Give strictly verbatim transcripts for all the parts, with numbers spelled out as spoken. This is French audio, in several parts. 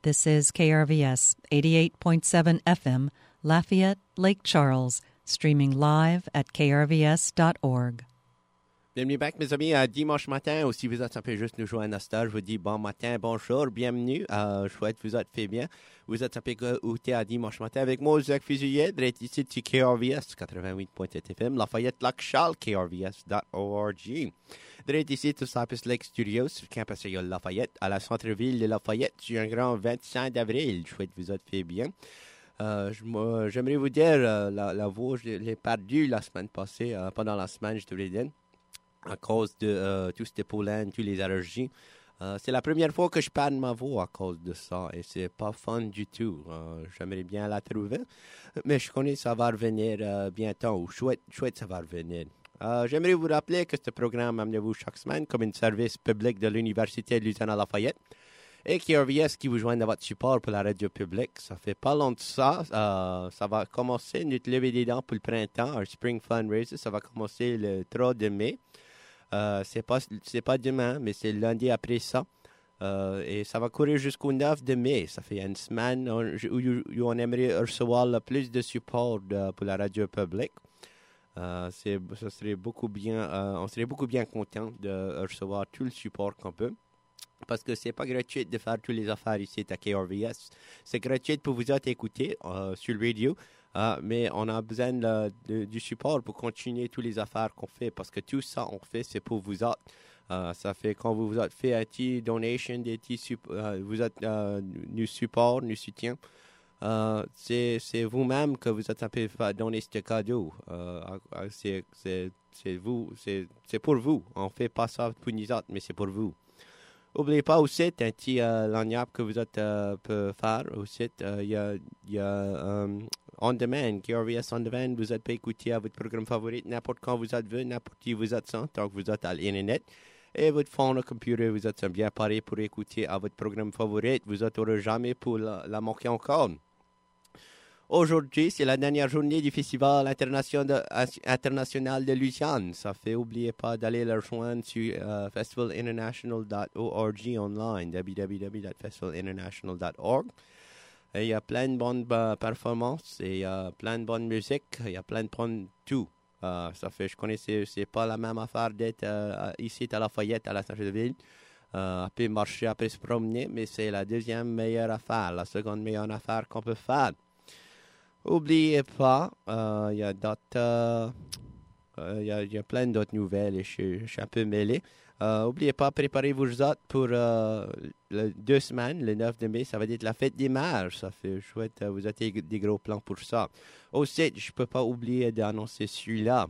This is K R V S eighty-eight point seven F M, Lafayette, Lake Charles, streaming live at k r v s dot org. Bienvenue back, mes amis, à dimanche matin. Ou si vous êtes un peu juste nous joindre à cette heure, je vous dis bon matin, bonjour, bienvenue. Euh, je souhaite que vous êtes fait bien. Vous êtes un peu écouté à dimanche matin avec moi, Jacques Fusilier, direct ici de K R V S quatre-vingt-huit point sept F M, Lafayette, Lac Charles, k r v s dot org. Direct ici de Cypress Lake Studios, sur le campus de Lafayette, à la centre-ville de Lafayette, sur un grand vingt-cinq avril. Je souhaite que vous êtes fait bien. Euh, je, moi, j'aimerais vous dire, euh, la, la voix, je l'ai perdue la semaine passée, euh, pendant la semaine, je devrais dire, à cause de euh, tout ce pollen, toutes les allergies. Euh, c'est la première fois que je perds ma voix à cause de ça et c'est pas fun du tout. Euh, j'aimerais bien la trouver, mais je connais que ça va revenir euh, bientôt, ou chouette, chouette, ça va revenir. Euh, j'aimerais vous rappeler que ce programme amenez-vous chaque semaine comme un service public de l'Université de Louisiane-Lafayette et K R V S qui vous joignent à votre support pour la radio publique. Ça fait pas longtemps ça. Euh, ça va commencer notre levée des dents pour le printemps, un Spring Fundraiser. Ça va commencer le trois de mai. Euh, c'est pas c'est pas demain, mais c'est lundi après ça. Euh, et ça va courir jusqu'au neuf de mai. Ça fait une semaine où, où, où on aimerait recevoir le plus de support de, pour la radio publique. Euh, c'est, ça serait beaucoup bien, euh, on serait beaucoup bien content de recevoir tout le support qu'on peut. Parce que c'est pas gratuit de faire toutes les affaires ici à K R V S. C'est gratuit pour vous autres écouter euh, sur le radio. Uh, mais on a besoin de, de, du support pour continuer toutes les affaires qu'on fait parce que tout ça on fait c'est pour vous autres. Uh, ça fait quand vous vous êtes fait un petit donation, des petits sup- uh, vous êtes uh, nous support, nous soutien. Uh, c'est, c'est vous-même que vous êtes un peu donner ce cadeau. Uh, c'est, c'est, c'est vous, c'est, c'est pour vous. On fait pas ça pour nous autres, mais c'est pour vous. N'oubliez pas aussi, un petit euh, lagniappe que vous êtes euh, peut faire aussi. Il euh, y a, y a um, On Demand, K R V S On Demand. Vous êtes pas écouter à votre programme favori n'importe quand vous êtes vu, n'importe qui vous êtes sans, tant que vous êtes à l'Internet. Et votre phone ou computer, vous êtes bien paré pour écouter à votre programme favori. Vous n'aurez jamais pour la, la manquer encore. Aujourd'hui, c'est la dernière journée du Festival international, international de Louisiane. Ça fait, n'oubliez pas d'aller le rejoindre sur uh, festival international dot org online, w w w dot festival international dot org. Il y a plein de bonnes uh, performances, et il y a plein de bonne musique, il y a plein de bonnes tout. Uh, ça fait, je connais, c'est, c'est pas la même affaire d'être uh, ici à Lafayette, à la centre-ville. Uh, après marcher, après se promener, mais c'est la deuxième meilleure affaire, la seconde meilleure affaire qu'on peut faire. N'oubliez pas, il euh, y a d'autres, il euh, euh, y, a, y a plein d'autres nouvelles et je, je suis un peu mêlé. N'oubliez euh, pas, préparez-vous autres pour euh, le, deux semaines, le neuf de mai, ça va être la fête des mères. Ça fait chouette, vous avez des gros plans pour ça. Aussi, je ne peux pas oublier d'annoncer celui-là.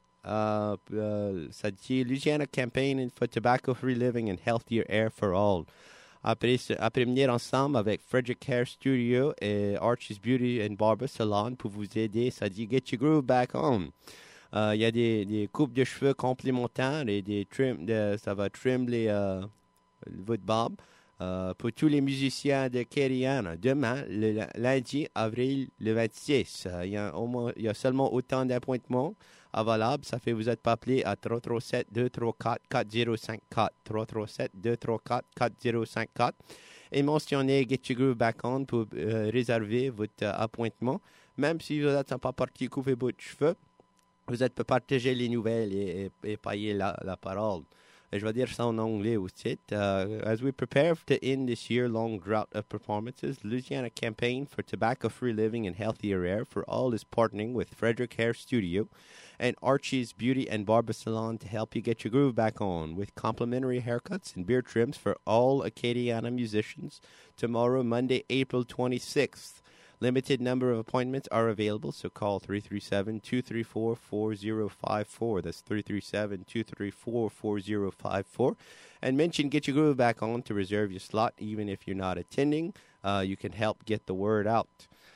Euh, euh, ça dit Louisiana Campaign for Tobacco-Free Living and Healthier Air for All. Après, après venir ensemble avec Frederick Hair Studio et Archie's Beauty and Barber Salon pour vous aider, ça dit Get Your Groove Back Home. Il euh, y a des, des coupes de cheveux complémentaires et des trim, de, ça va trim les, euh, votre barbe. Euh, pour tous les musiciens de Keriana, demain, le lundi, avril, le vingt-six, il y, y a seulement autant d'appointements valables. Ça fait vous êtes pas appelé à trois trois sept, deux trois quatre, quatre zéro cinq quatre, trois trois sept, deux trois quatre, quatre zéro cinq quatre et mentionnez Get Your Groove Back On pour euh, réserver votre euh, appointement. Même si vous n'êtes pas parti couper vos cheveux, vous êtes peut partager les nouvelles et, et, et payer la, la parole. Je vais dire ça en anglais aussi. Uh, as we prepare to end this year-long drought of performances, Louisiana Campaign for Tobacco-Free Living and Healthier Air for All is partnering with Frederick Hair Studio and Archie's Beauty and Barber Salon to help you get your groove back on with complimentary haircuts and beard trims for all Acadiana musicians tomorrow, Monday, April twenty-sixth. Limited number of appointments are available, so call three three seven, two three four, four zero five four. That's three three seven, two three four, four zero five four. And mention Get Your Groove Back On to reserve your slot. Even if you're not attending, uh, you can help get the word out.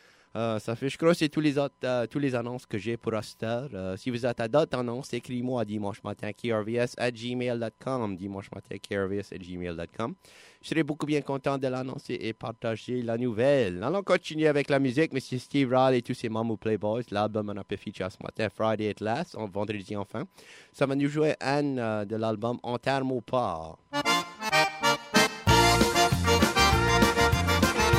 Uh, ça fait, je crois que c'est tous les autres, uh, tous les annonces que j'ai pour Aster. Uh, si vous êtes à d'autres annonces, écrivez-moi à dimanche matin k r v s at gmail dot com. Dimanche matin k r v s at gmail dot com. Je serais beaucoup bien content de l'annoncer et partager la nouvelle. Allons continuer avec la musique. Monsieur Steve Rall et tous ses Mamou Playboys. L'album en a fait feature ce matin, Friday at Last, en vendredi enfin. Ça va nous jouer Anne uh, de l'album Enterre-moi pas.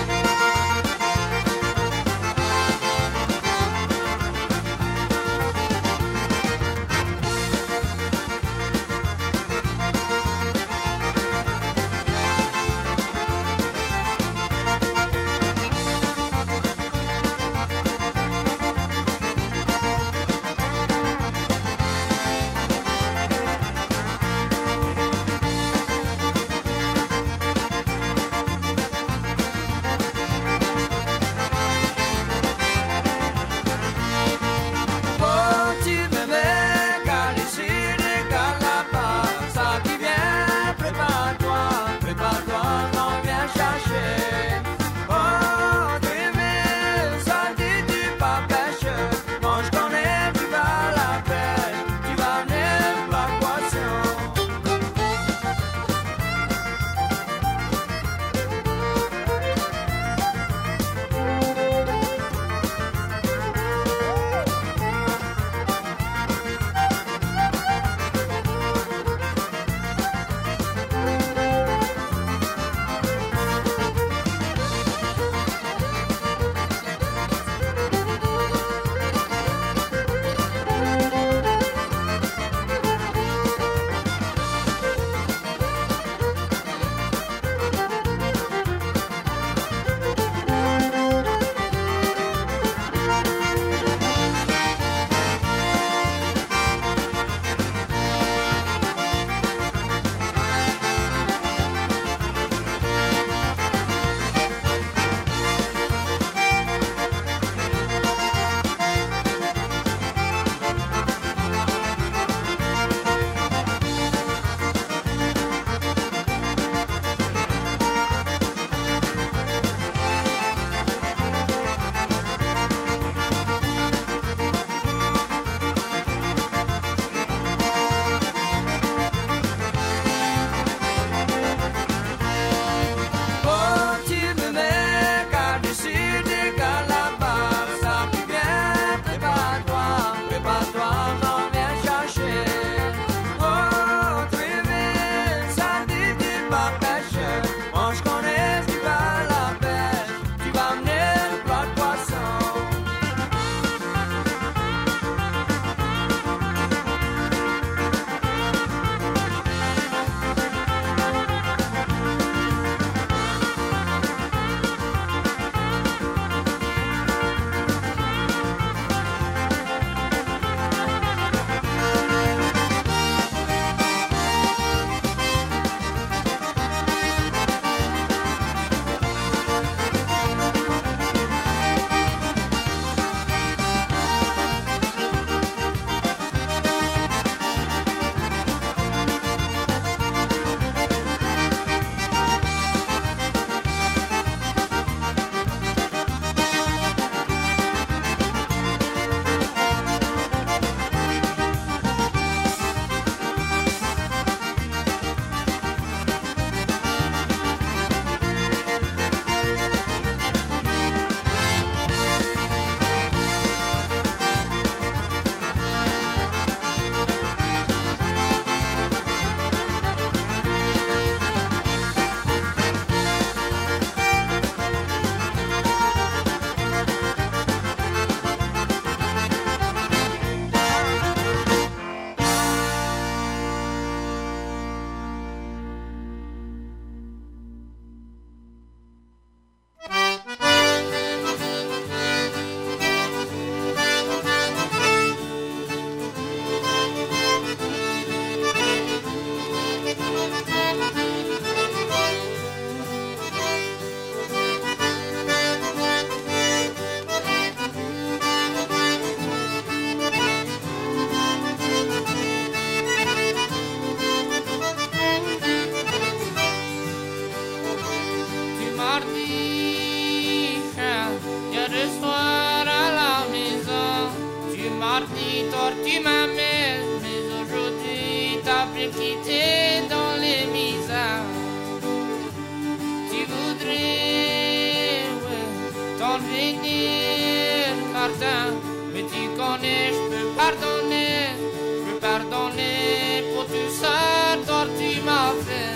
tu connais, je peux pardonner, je peux pardonner pour tout ça dont tu m'as fait.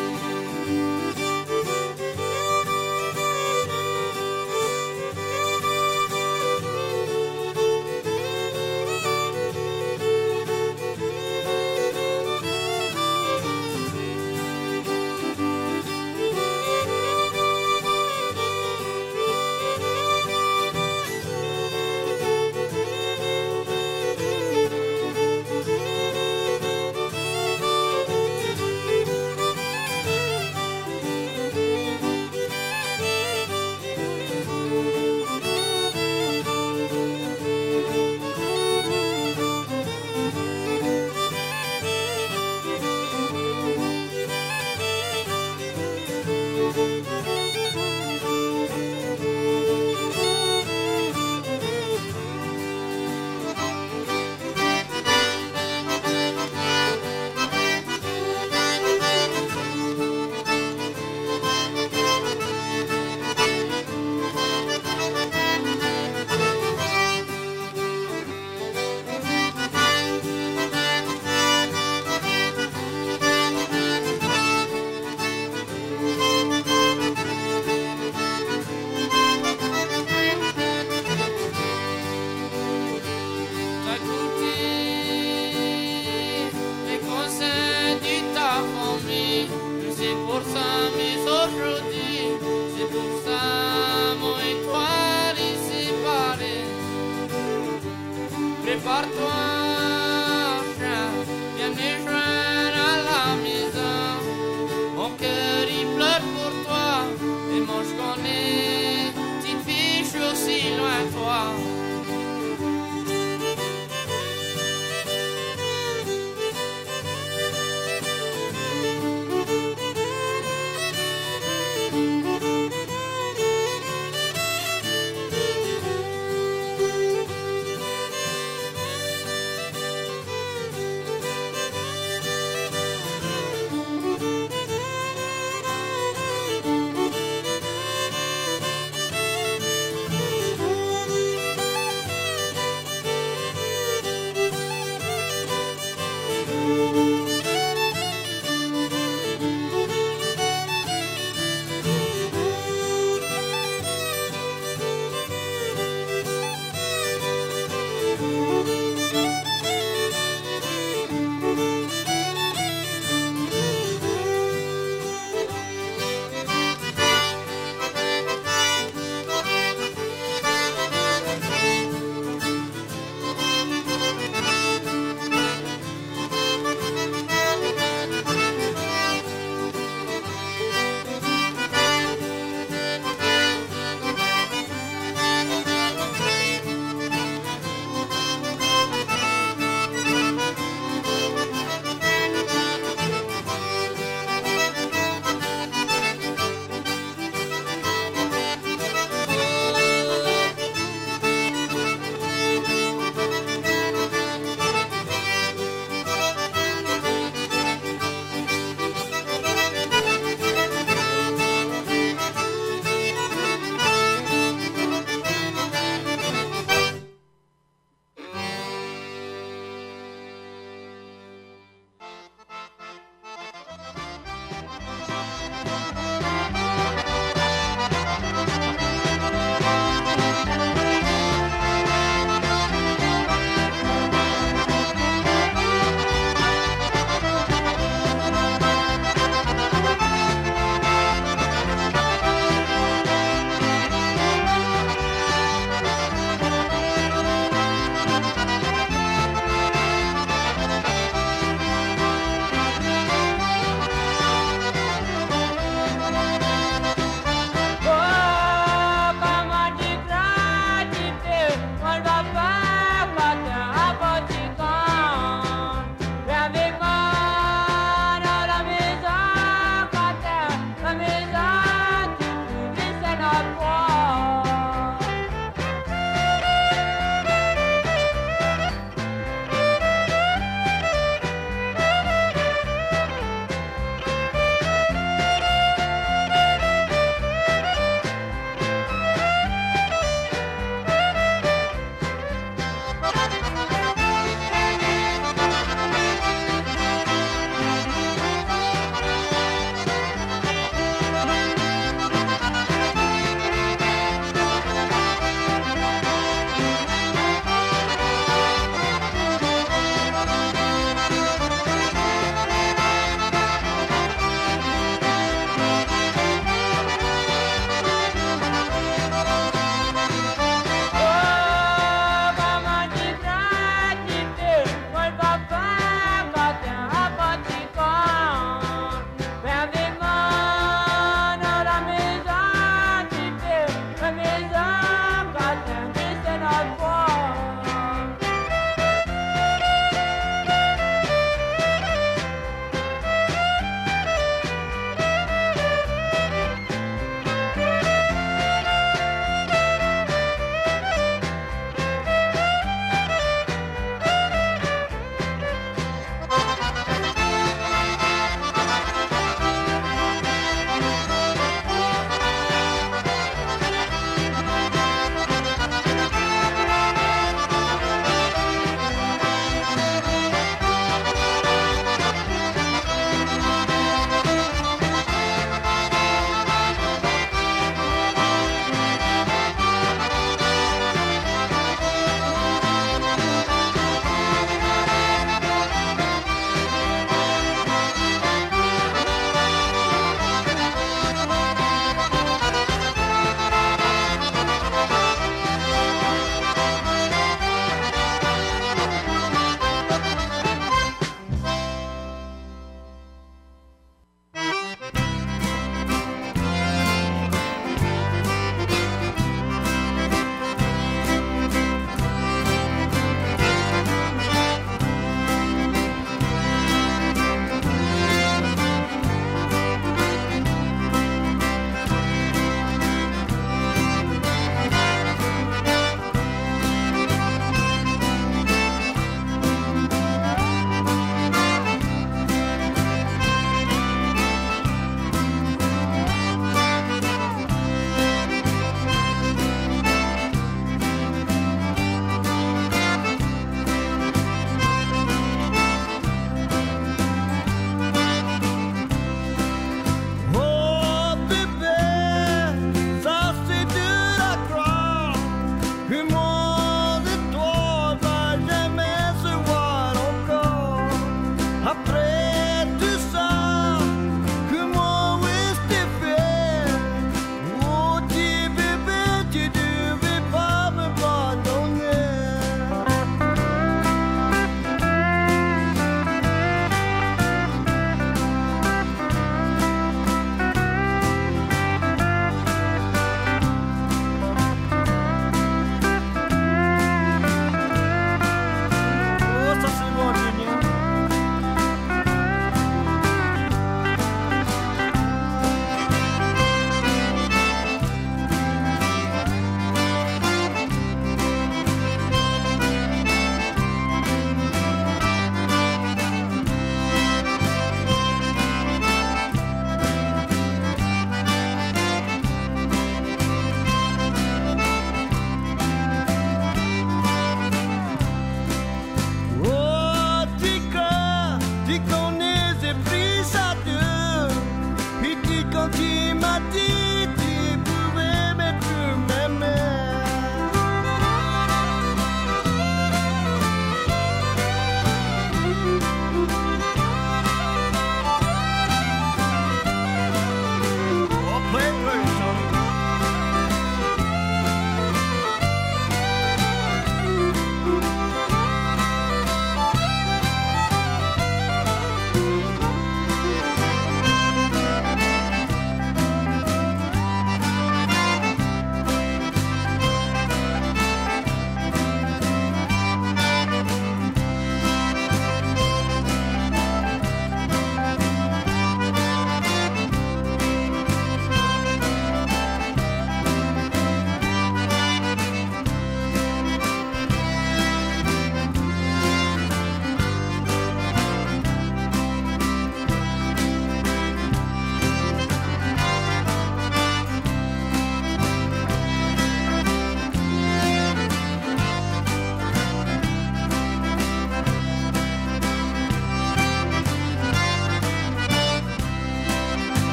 Prépare-toi, chien, viens me joindre à la maison. Mon cœur il pleure pour toi, et moi je connais, petite fille, je suis aussi loin de toi.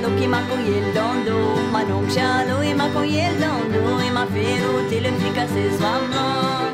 Charlot qui m'a couillé le dondo, mon oncle Charlot il m'a couillé le dondo, il m'a fait router le flic à ses mamans.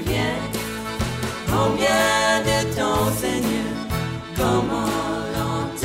Combien de temps, Seigneur, comment longtemps?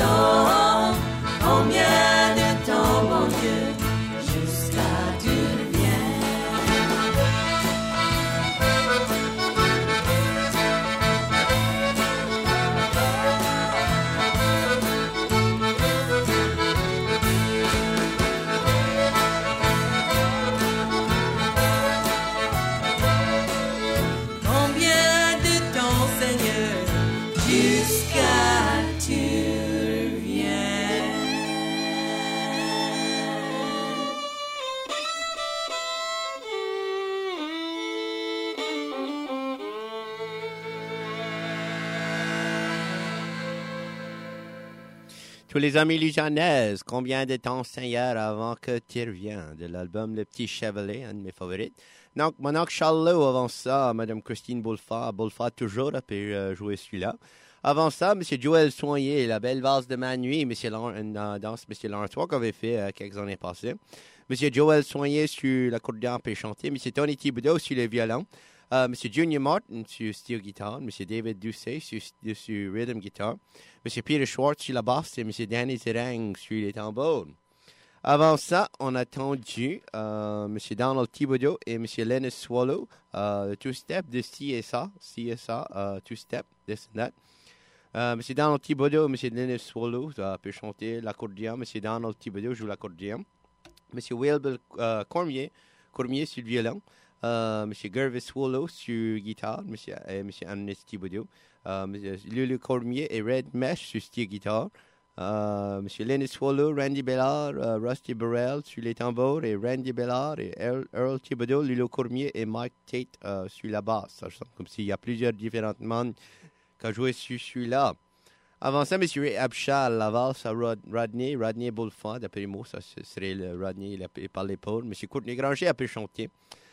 Tous les amis louisianaises, combien de temps Seigneur avant que tu reviennes de l'album Le Petit Chevalier, un de mes favorites. Donc, mon oncle Charlot, avant ça, Mme Christine Boulfard, Boulfard toujours a pu euh, jouer celui-là. Avant ça, M. Joël Soigné, La Belle Valse de ma nuit, M. Lan- une euh, danse M. Lawrence Walk avait fait euh, quelques années passées. M. Joël Soigné sur l'accordéon peut chanter, M. Tony Thibodeau sur le violon. Uh, M. Junior Martin sur steel guitar, M. David Doucet sur, sur rhythm guitar, M. Peter Schwartz sur la basse et M. Danny Zerang sur les tambours. Avant ça, on a attendu uh, M. Donald Thibodeau et M. Lennis Swallow, uh, le two-step de C S A, C S A, uh, two-step, this and that. Uh, M. Donald Thibodeau et M. Lennis Swallow uh, peuvent chanter l'accordéon. M. Donald Thibodeau joue l'accordéon. M. Wilbur uh, Cormier, Cormier sur le violon. Uh, M. Gervais Swallow sur guitare, M. Euh, M. Ernest Thibodeau, uh, M. Lulu Cormier et Red Mesh sur steel guitare, uh, M. Lenny Swallow, Randy Bellard, uh, Rusty Burrell sur les tambours et Randy Bellard et Earl, Earl Thibodeau, Lulu Cormier et Mike Tate uh, sur la basse. Ça ressemble comme s'il y a plusieurs différents membres qui ont joué sur celui-là. Avant ça, M. Ray Abshar, la valse à Rod, Rodney, Rodney Boulfard, d'après moi, ça serait le Rodney par l'épaule. M. Courtney Granger a pu chanter.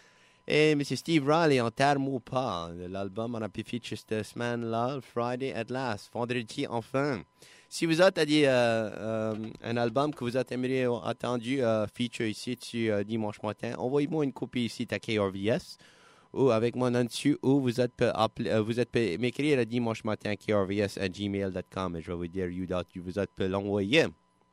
Et M. Steve Riley en terme ou pas. L'album on a pu feature cette semaine-là, Friday at Last, vendredi enfin. Si vous êtes à dire euh, euh, un album que vous avez aimé, attendu euh, feature ici sur euh, dimanche matin, envoyez-moi une copie ici à K R V S ou avec mon nom dessus, ou vous êtes peut, euh, vous êtes peut m'écrire à dimanche matin K R V S à gmail dot com et je vais vous dire you dot, vous êtes peut l'envoyer.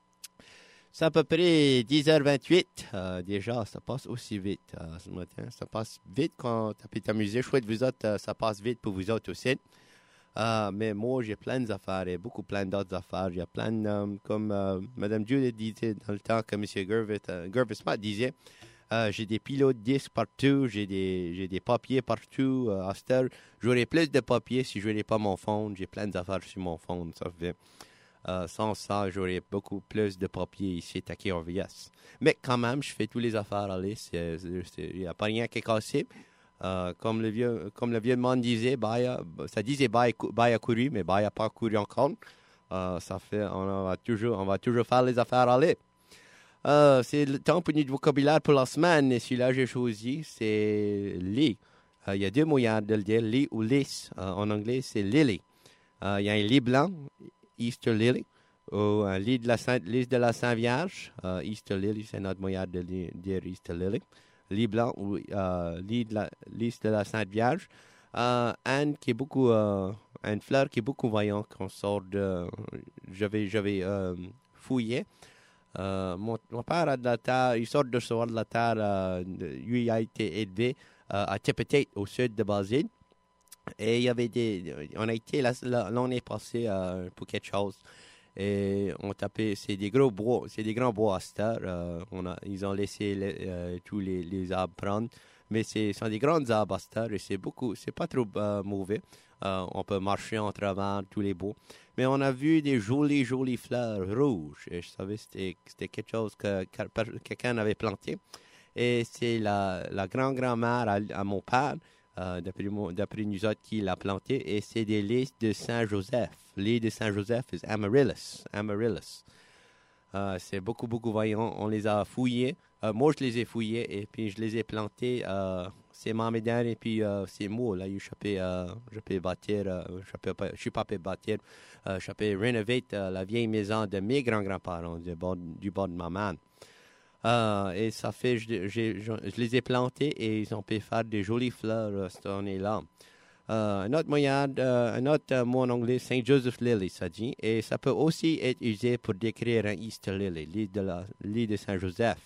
C'est à peu près dix heures vingt-huit. Euh, déjà, ça passe aussi vite euh, ce matin. Ça passe vite quand tu as pu t'amuser. Je souhaite vous autres, euh, ça passe vite pour vous autres aussi. Euh, mais moi, j'ai plein d'affaires et beaucoup plein d'autres affaires. Il y a plein, euh, comme euh, Mme Judith disait dans le temps que M. Gervais, euh, Gervais Smart disait, euh, j'ai des pilotes disques partout, j'ai des, j'ai des papiers partout. Euh, à cette heure, j'aurais plus de papiers si je n'aurais pas mon phone. J'ai plein d'affaires sur mon phone. Ça fait... Euh, sans ça, j'aurais beaucoup plus de papier ici à K R V S. Mais quand même, je fais tous les affaires aller. Il n'y a pas rien qui est cassé. Euh, comme, le vieux, comme le vieux monde disait, Baya, ça disait Baya a couru, mais Baya n'a pas couru encore. Euh, ça fait, on va, toujours, on va toujours faire les affaires aller. Euh, c'est le temps pour notre vocabulaire pour la semaine. Et celui-là, j'ai choisi, c'est lit. Il euh, y a deux moyens de le dire, lit ou lys. Euh, en anglais, c'est lily. Il euh, y a un lit blanc, Easter Lily, ou un lit de la Sainte, lit de la Sainte Vierge. Uh, Easter Lily, c'est notre moyen de dire Easter Lily. Lit blanc ou uh, lit de la, lit de la Sainte Vierge. Uh, Anne qui est beaucoup, uh, une fleur qui est beaucoup voyante qu'on sort de. J'avais, j'avais euh, fouillé. Uh, mon, mon père a de la terre, il sort de recevoir de la terre. Uh, lui a été élevé uh, à Tippettate, au sud de Basile. Et il y avait des. On a été là, là, l'année passée euh, pour quelque chose. Et on tapait. C'est des gros bois. C'est des grands bois à cette heure. Euh, on a, ils ont laissé les, euh, tous les, les arbres prendre. Mais ce sont des grands arbres à cette heure. Et c'est beaucoup. C'est pas trop euh, mauvais. Euh, on peut marcher en travers tous les bois. Mais on a vu des jolies, jolies fleurs rouges. Et je savais que c'était, c'était quelque chose que, que quelqu'un avait planté. Et c'est la, la grand-grand-mère à, à mon père. Uh, d'après, d'après nous autres qui l'a planté, et c'est des lys de Saint-Joseph. Lys de Saint-Joseph, c'est Amaryllis. Amaryllis. Uh, c'est beaucoup, beaucoup voyant. On les a fouillés. Uh, moi, je les ai fouillés, et puis je les ai plantés. Uh, c'est ma médaille, et puis uh, c'est moi. Là, je peux, uh, je peux bâtir, uh, je peux pas, je suis pas pu bâtir, uh, je peux rénover uh, la vieille maison de mes grands-grands-parents, du bord, du bord de ma main. Uh, et ça fait, je, je, je, je les ai plantés et ils ont pu faire des jolies fleurs uh, cette année-là. Uh, un autre moyen, uh, un autre uh, mot en anglais, Saint Joseph Lily, ça dit. Et ça peut aussi être usé pour décrire un Easter Lily, lit de, la, lit de Saint-Joseph.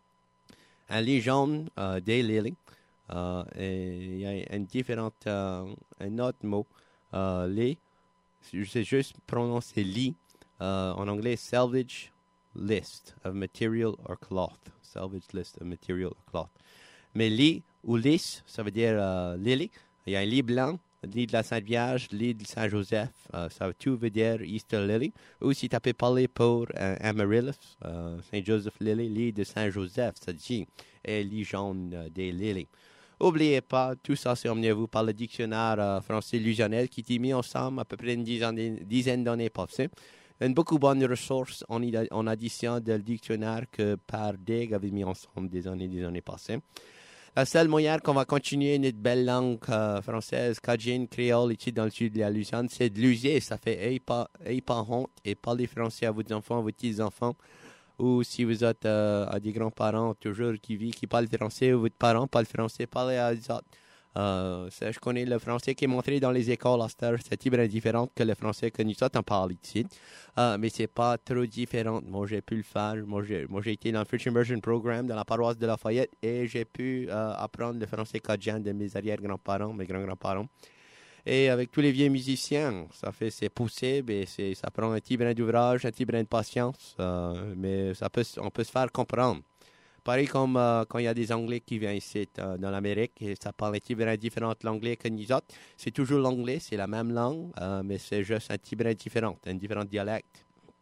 Un lit jaune, uh, des lilies. Uh, et il y a un différent, uh, un autre mot, uh, lit. Je sais juste prononcer lit. Uh, en anglais, salvage list of material or cloth. Salvage list of material or cloth. Mais lit ou lys, ça veut dire uh, lily. Il y a un lit blanc, lit de la Sainte Vierge, lit de Saint-Joseph. Uh, ça tout veut dire Easter Lily. Ou si tu peux parler pour uh, Amaryllis, uh, Saint Joseph Lily, lit de Saint-Joseph, ça dit. Et lit jaune uh, des lilies. N'oubliez pas, tout ça c'est emmené à vous par le dictionnaire uh, français louisianais qui est mis ensemble à peu près une dizaine, dizaine d'années passées. une beaucoup bonne ressource en, en addition du dictionnaire que Pardeg avait mis ensemble des années, des années passées. La seule manière qu'on va continuer notre belle langue euh, française, cajun, créole, ici dans le sud de la Louisiane, c'est de l'user. Ça fait « Ayez pas, ayez pas honte et parlez français à vos enfants, à vos petits-enfants. » Ou si vous êtes euh, à des grands-parents toujours qui vivent, qui parlent français, ou votre parent parle français, parlez à eux autres. Euh, ça, je connais le français qui est montré dans les écoles à cette heure, c'est très différent que le français que nous autres on parle ici. Euh, mais c'est pas trop différent. Moi, j'ai pu le faire. Moi, j'ai, moi, j'ai été dans le French Immersion Program dans la paroisse de Lafayette et j'ai pu euh, apprendre le français cajun de mes arrière-grands-parents, mes grands-grands-parents. Et avec tous les vieux musiciens, ça fait, c'est possible et c'est, ça prend un petit brin d'ouvrage, un petit brin de patience, euh, mais ça peut, on peut se faire comprendre. Pareil comme euh, quand il y a des Anglais qui viennent ici euh, dans l'Amérique et ça parle un petit brin différent de l'anglais que nous autres. C'est toujours l'anglais, c'est la même langue, euh, mais c'est juste un petit brin différent, un différent dialecte.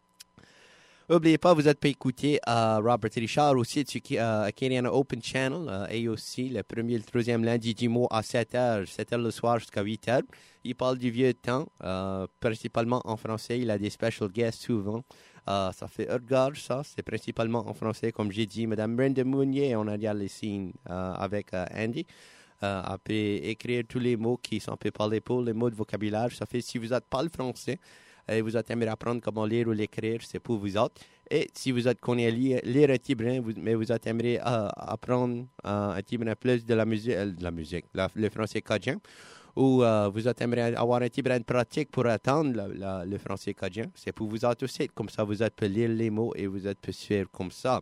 N'oubliez pas, vous êtes pas écouter euh, Robert Richard aussi du euh, Acadiana Open Channel, euh, et aussi le premier et le troisième lundi du mois à sept heures, sept heures le soir jusqu'à huit heures. Il parle du vieux temps, euh, principalement en français. Il a des special guests souvent. Euh, ça fait regard, ça. C'est principalement en français, comme j'ai dit. Madame Brenda Mounier, on a regardé les signes euh, avec euh, Andy. Euh, elle peut écrire tous les mots qui sont peut parler pour les mots de vocabulaire. Ça fait si vous n'êtes pas le français et vous êtes aimé apprendre comment lire ou l'écrire, c'est pour vous autres. Et si vous êtes connu à lire, lire un petit brin, vous, mais vous êtes aimé euh, apprendre euh, un petit brin plus de la musique, euh, de la musique, la, le français cajun, ou euh, vous êtes aimé avoir un petit brin de pratique pour attendre la, la, le français cajun, c'est pour vous autres aussi. Comme ça, vous êtes peut lire les mots et vous êtes peut suivre comme ça.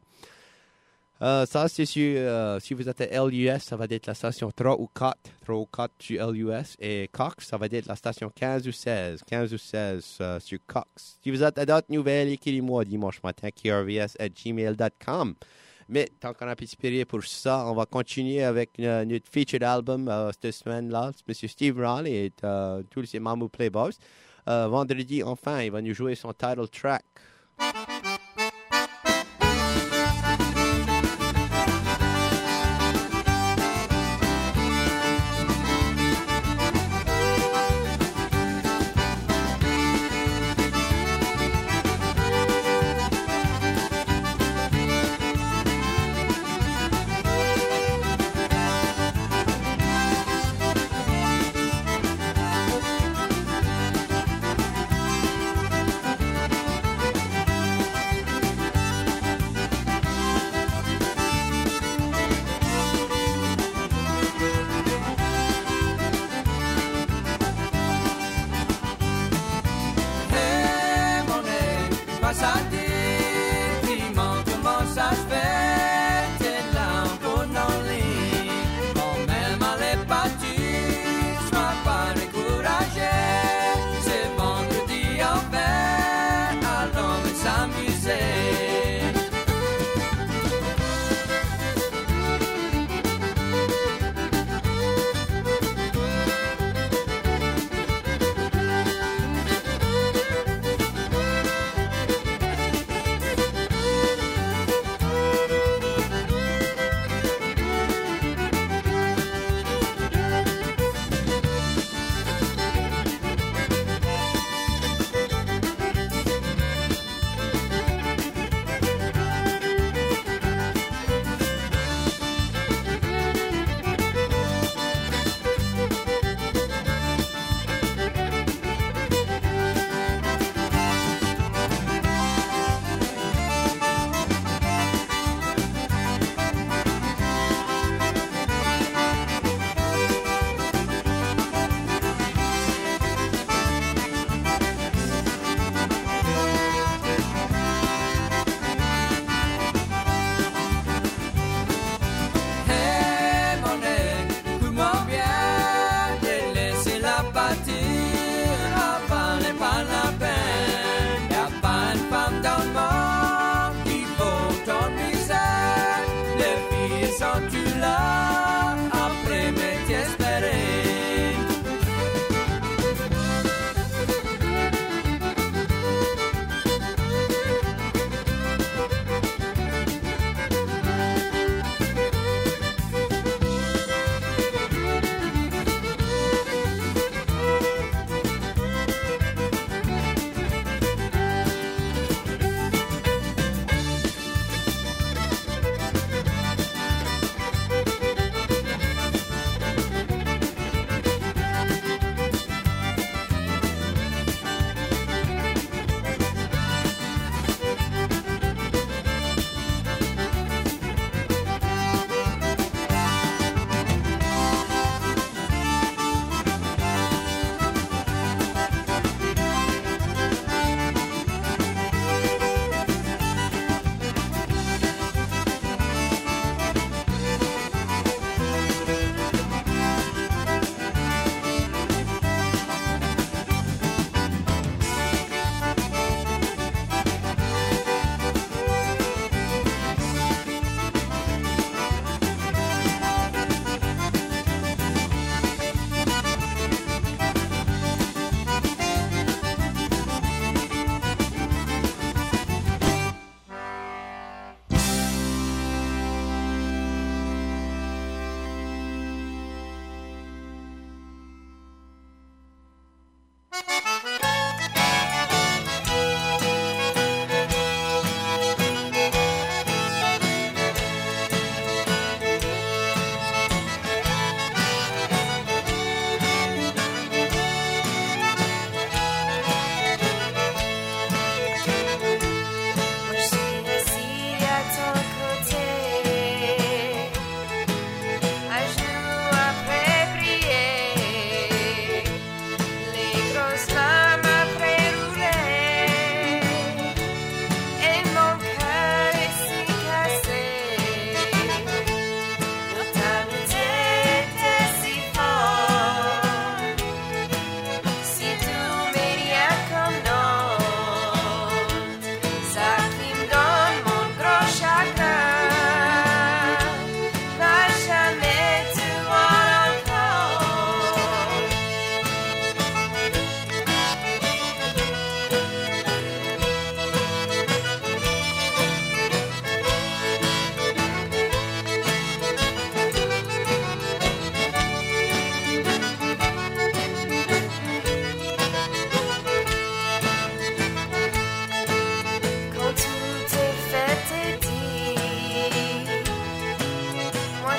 Euh, ça, c'est sur, euh, si vous êtes à L U S, ça va être la station trois ou quatre, trois ou quatre sur L U S, et Cox, ça va être la station quinze ou seize, quinze ou seize euh, sur Cox. Si vous êtes à d'autres nouvelles, écrivez-moi dimanche matin, k r v s arobase gmail dot com. Mais tant qu'on a inspiré pour ça, on va continuer avec euh, notre featured album euh, cette semaine-là. M. Steve Raleigh et euh, tous ses Mamou Playboys. Euh, vendredi, enfin, il va nous jouer son title track.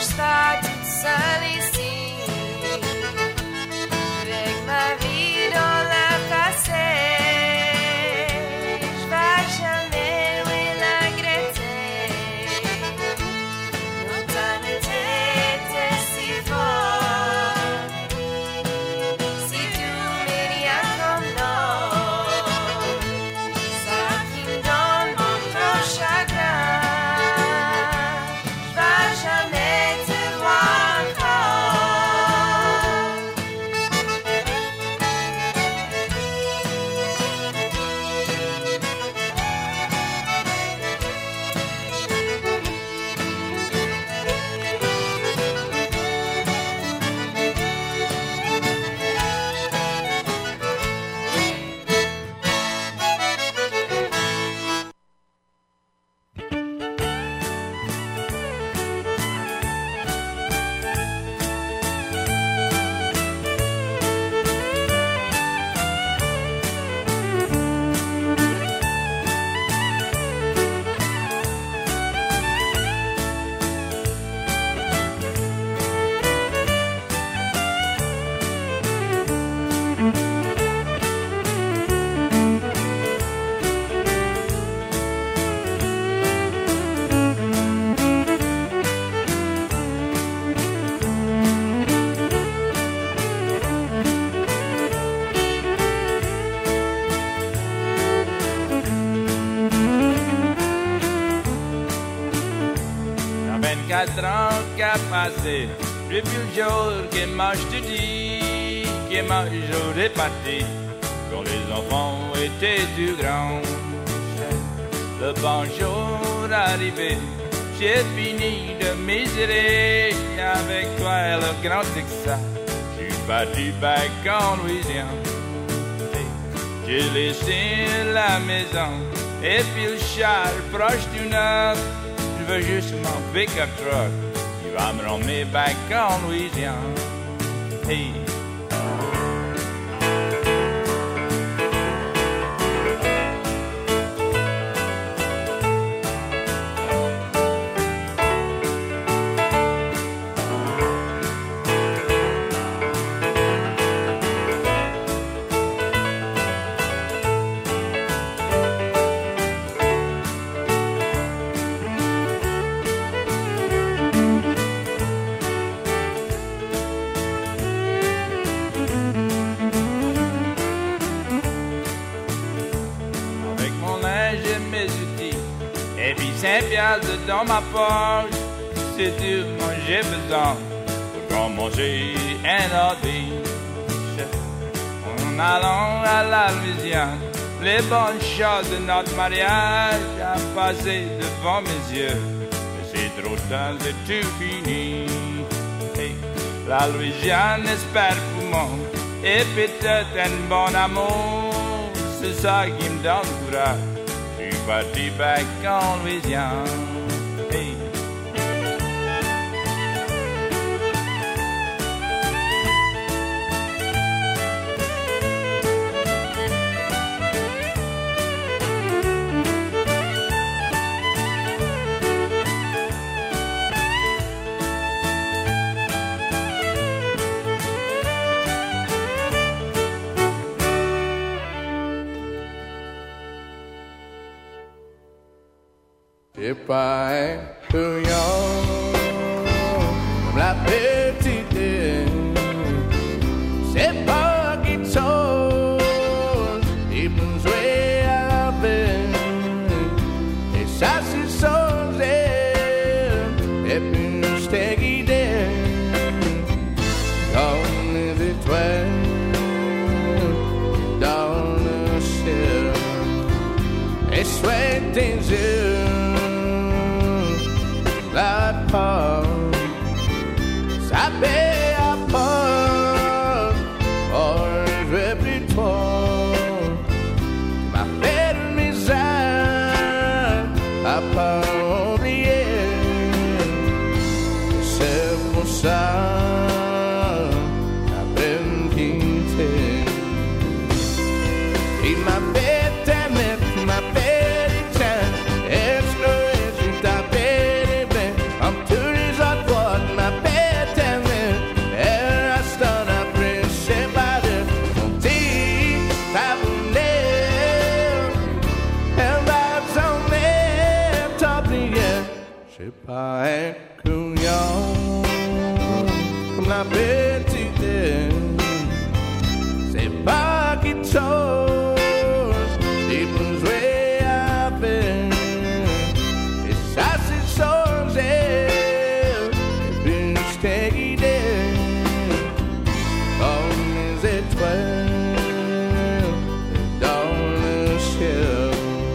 je serai toute seule ici, avec ma vie dans le passé. Je vais jamais oui, la regretter. L'automne était si fort, si tout n'est rien comme l'or, ça qui me donne mon gros chagrin. Je vais jamais te voir encore. vingt-quatre ans qu'a passé depuis le jour que moi je te dis que moi j'aurais parti quand les enfants étaient tout grands. Le bon jour arrivé, j'ai fini de misérer avec toi et le grand Texas. Je suis parti back en Louisiane. J'ai laissé la maison et puis le char proche du neuf. Je veux juste mon pick-up truck, il va me ramener back en Louisiane. Hey. cinq piastres dans ma poche, c'est tout moi j'ai besoin pour commencer un audition. En allant à la Louisiane, les bonnes choses de notre mariage a passé devant mes yeux. Mais c'est trop tard, c'est tout fini. Hey. La Louisiane espère pour moi, et peut-être un bon amour, c'est ça qui me donne courage. Je suis parti back en Louisiane. Hey. If I ain't too young, comme la petite, c'est pas quelque chose, il peut jouer à la peine, et ça c'est sans elle, et puis je t'ai guidé, comme les étoiles, dans le ciel, et souhaite tes yeux. La porte, ça paie à porte, oh je veux plus de toi, ma belle misère, à pas oublier, c'est pour ça, la peine quitter, il m'a fait aimer, il m'a fait dire, pas un couillon comme la petite. C'est pas quelque chose qui peut jouer avec. Et ça c'est changé. Et puis je t'ai guidé comme les étoiles dans le ciel.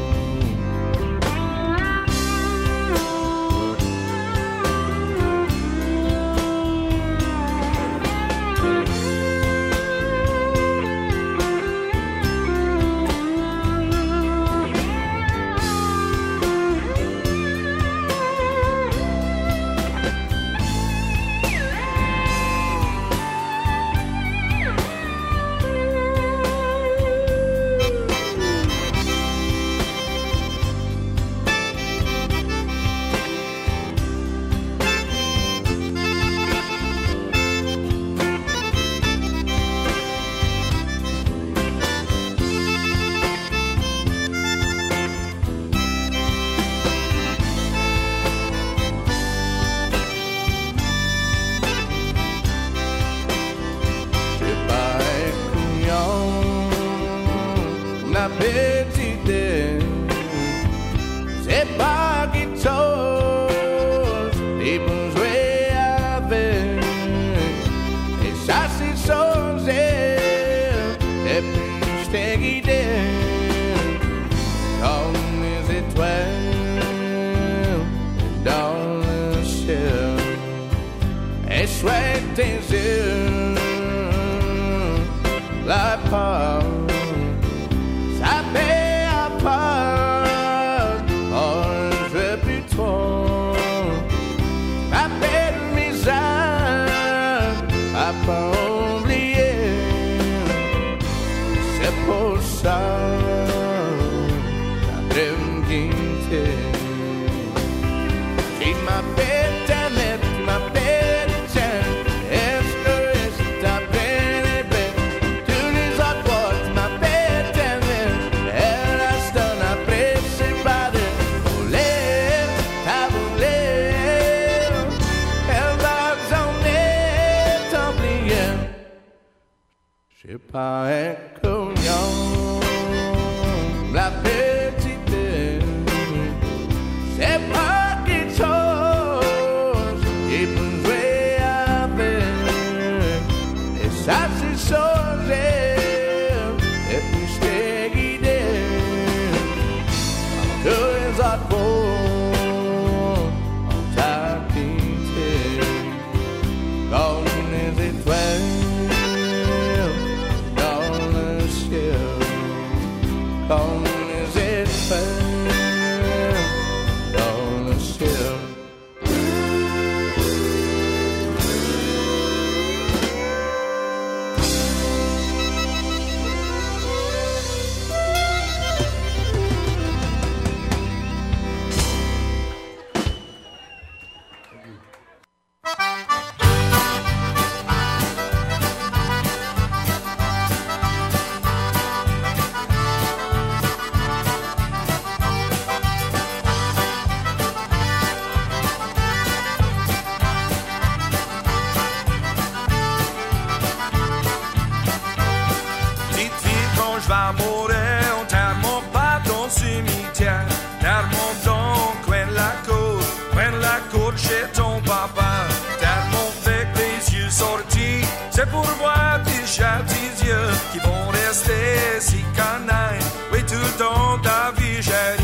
C'est pas quelque chose qui peut jouer avec. Et ça c'est changé. Et puis je t'ai guidé comme les étoiles dans le ciel. Et souhaite tes yeux la part. Ça fait à part, oh, je veux plus trop. Ma belle misère, à pas oublier. C'est pour ça, j'aimerais me quitter. Qui m'appelle ta mère, qui m'appelle tiens. Est-ce que je t'appelle les bêtes? Tous les autres fois, tu m'appelles ta mère. Elle a stonné après, c'est pas de voler, t'as volé. Elle va jamais t'oublier. J'ai pas un couillon, la petite. C'est pas quelque chose qui peut jouer avec. Et ça c'est changé. Et puis je t'ai guidé tous les autres mots. On t'a quitté comme les étoiles dans le ciel. Comme les étoiles dans le ciel. Petite fille, quand je vais mourir, on terre mon pas dans le cimetière. Terre mon don, coin la côte, coin la côte chez ton papa. Terre mon avec les yeux sortis, c'est pour voir tes chats, tes yeux qui vont rester si canailles. Oui, tout dans ta vie, chérie.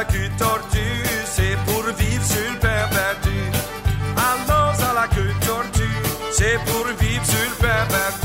la queue tortue, c'est pour vivre sur le pain perdu. Allons à la queue tortue, c'est pour vivre sur le pain perdu.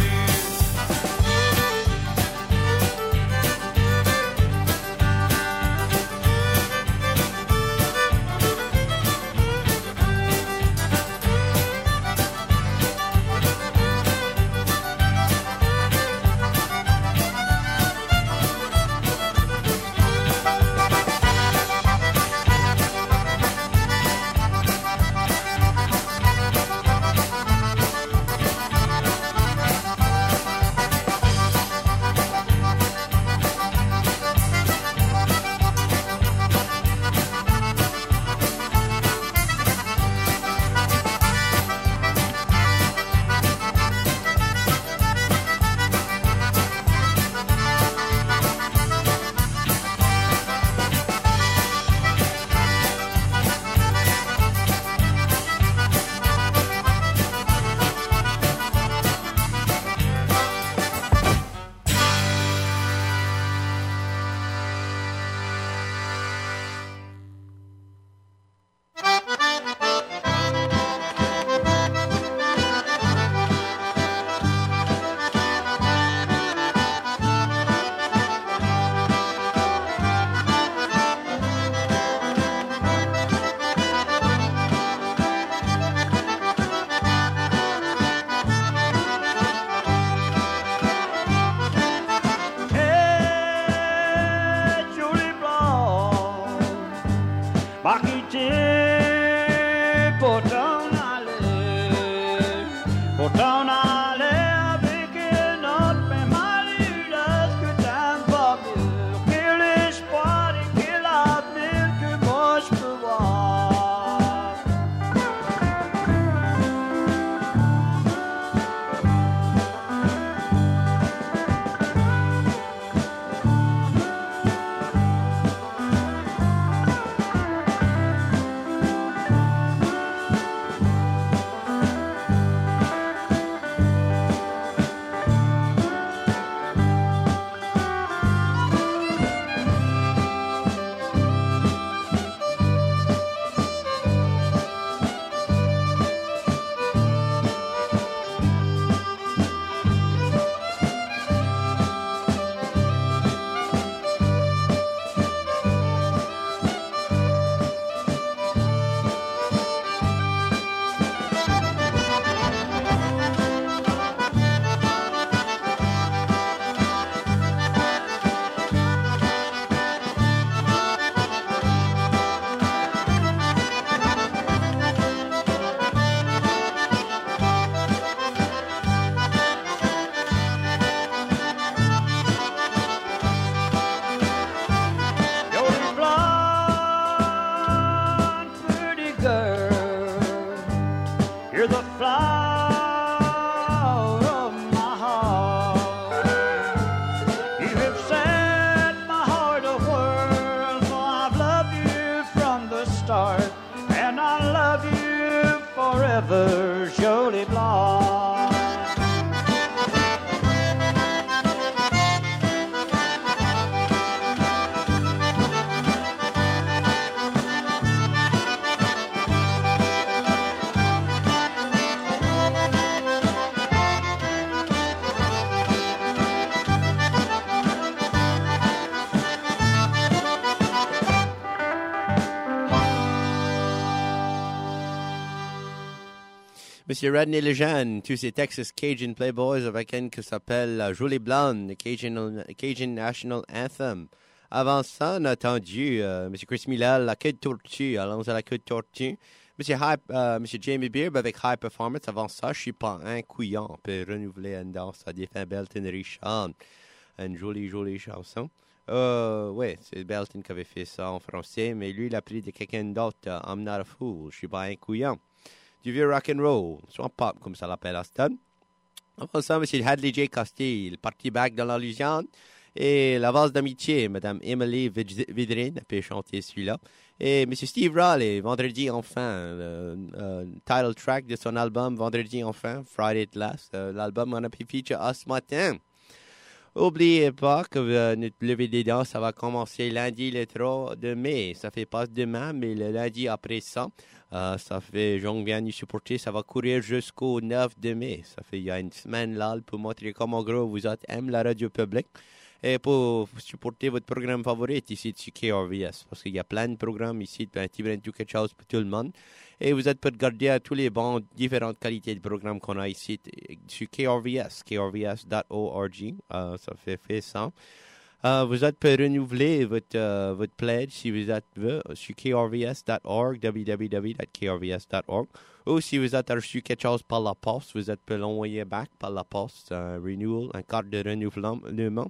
Monsieur Rodney Lejeune, tous ces Texas Cajun Playboys avec une qui s'appelle uh, Jolie Blonde, le Cajun, Cajun National Anthem. Avant ça, on a entendu uh, Monsieur Chris Millal, La Queue de Tortue. Allons à La Queue de Tortue. Monsieur, High, uh, Monsieur Jamie Beard avec High Performance. Avant ça, je suis pas un couillon. On peut renouveler une danse à défunt Belton Richard. Une jolie, jolie chanson. Euh, ouais, c'est Belton qui avait fait ça en français, mais lui, il a pris de quelqu'un d'autre. Uh, I'm not a fool. Je suis pas un couillon. Du vieux rock'n'roll, soit pop comme ça l'appelle Aston. Avant ça, M. Hadley J. Castille, Parti Back dans la Louisiane, et La Valse d'amitié, Mme Emily Vidrine, a pu chanter celui-là, et M. Steve Raleigh, Vendredi enfin, le euh, title track de son album Vendredi enfin, Friday at Last, euh, l'album on a pu feature à ce matin. Oubliez pas que euh, notre levée des dents, ça va commencer lundi le trois de mai. Ça fait pas demain, mais le lundi après ça. Euh, ça fait, Jean vient nous supporter, ça va courir jusqu'au neuf de mai. Ça fait, il y a une semaine là pour montrer comment gros vous êtes, aime la radio publique. Et pour supporter votre programme favori ici sur K R V S. Parce qu'il y a plein de programmes ici, un petit peu quelque chose pour tout le monde. Et vous êtes pour garder à tous les bons, différentes qualités de programmes qu'on a ici sur K R V S, k r v s dot org. Euh, ça fait, fait ça. Uh, vous êtes pour renouveler votre, uh, votre pledge si vous êtes uh, sur k r v s dot org, w w w dot k r v s dot org. Ou si vous êtes reçu quelque chose par la poste, vous êtes pour l'envoyer back par la poste, uh, renewal, un carte de renouvellement.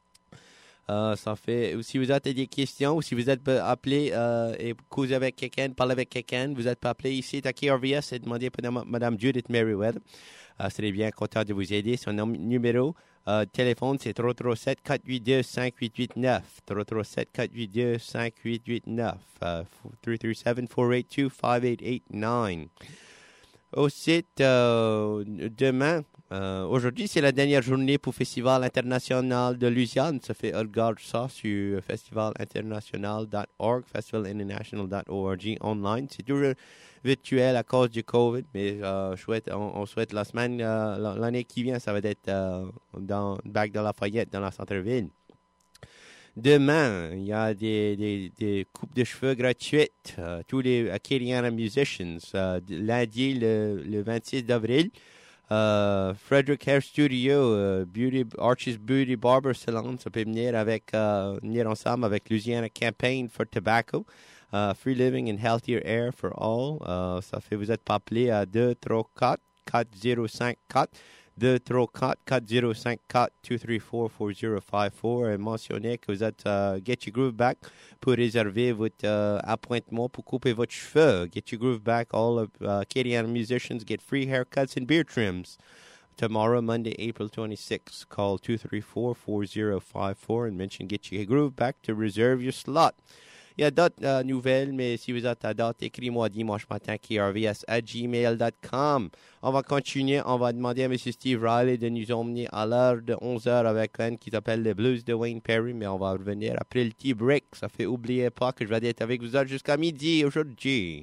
Uh, ça fait, ou si vous avez des questions, ou si vous êtes appelé uh, et causer avec quelqu'un, parler avec quelqu'un, vous êtes appelé ici à K R V S et demander pour Mme Judith Merriweather. Uh, serait bien content de vous aider. Son numéro Uh, téléphone, c'est trois trois sept, quatre huit deux, cinq huit huit neuf. trois trois sept, quatre huit deux, cinq huit huit neuf. Uh, trois trois sept, quatre huit deux, cinq huit huit neuf. Au site, euh, demain, euh, aujourd'hui, c'est la dernière journée pour le Festival international de Louisiane. Ça fait, regarde ça sur festival international dot org, festival international dot org online. C'est toujours virtuel à cause du COVID, mais euh, souhaite, on, on souhaite la semaine, euh, l'année qui vient, ça va être euh, dans Bac de Lafayette, dans la centre-ville. Demain, il y a des, des, des coupes de cheveux gratuites, euh, tous les Acadiana Musicians. Euh, lundi, le, le vingt-six avril, euh, Frederick Hair Studio, euh, Beauty, Archie's Beauty Barber Salon, ça peut venir, avec, euh, venir ensemble avec Louisiana Campaign for Tobacco. Uh, free living and healthier air for all. Uh, ça fait, vous êtes pas appelé à deux trois quatre, quatre zéro cinq quatre, deux trois quatre, quatre zéro cinq quatre, deux trois quatre, quatre zéro cinq quatre et mentionnez que vous êtes uh, Get Your Groove Back pour réserver votre uh, appointement pour couper votre cheveu. Get Your Groove Back, all of uh, Acadiana musicians get free haircuts and beard trims. Tomorrow, Monday, April twenty-sixth, call two three four, four zero five four and mention Get Your Groove Back to reserve your slot. Il y a d'autres euh, nouvelles, mais si vous êtes à date, écris-moi dimanche matin, k r v s at gmail dot com. On va continuer, on va demander à M. Steve Riley de nous emmener à l'heure de onze heures avec un qui s'appelle le Blues de Wayne Perry, mais on va revenir après le tea break. Ça fait, oubliez pas que je vais être avec vous autres jusqu'à midi aujourd'hui.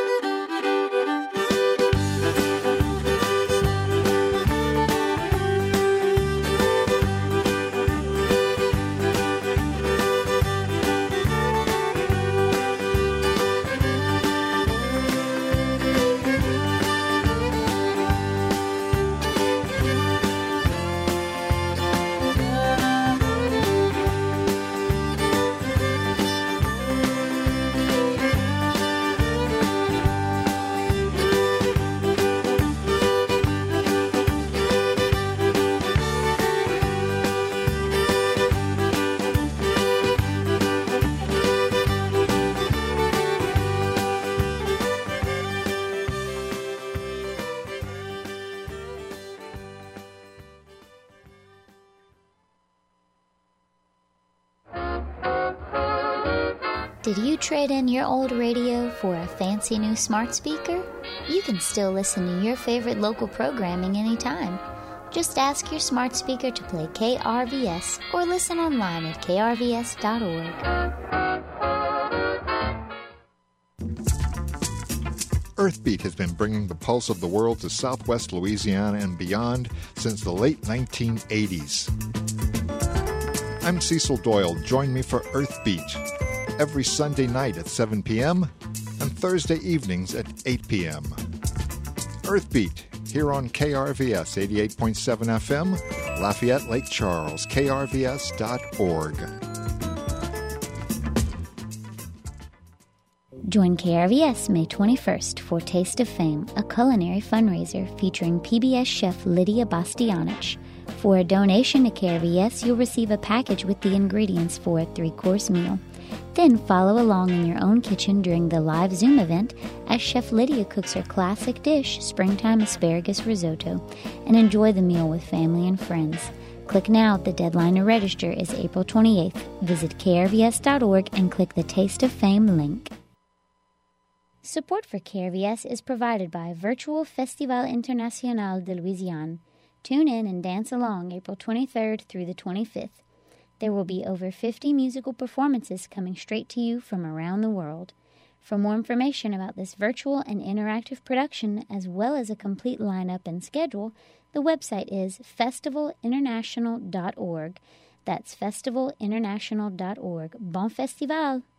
Did you trade in your old radio for a fancy new smart speaker? You can still listen to your favorite local programming anytime. Just ask your smart speaker to play K R V S or listen online at k r v s dot org. Earthbeat has been bringing the pulse of the world to southwest Louisiana and beyond since the late nineteen eighties. I'm Cecil Doyle. Join me for Earthbeat every Sunday night at seven p.m. and Thursday evenings at eight p.m. Earthbeat here on K R V S eighty-eight point seven F M, Lafayette, Lake Charles, k r v s dot org. Join K R V S May twenty-first for Taste of Fame, a culinary fundraiser featuring P B S chef Lydia Bastianich. For a donation to K R V S, you'll receive a package with the ingredients for a three-course meal. Then follow along in your own kitchen during the live Zoom event as Chef Lydia cooks her classic dish, springtime asparagus risotto, and enjoy the meal with family and friends. Click now. The deadline to register is April twenty-eighth. Visit k r v s dot org and click the Taste of Fame link. Support for K R V S is provided by Virtual Festival International de Louisiane. Tune in and dance along April twenty-third through the twenty-fifth. There will be over fifty musical performances coming straight to you from around the world. For more information about this virtual and interactive production, as well as a complete lineup and schedule, the website is festival international dot org. That's festival international dot org. Bon festival!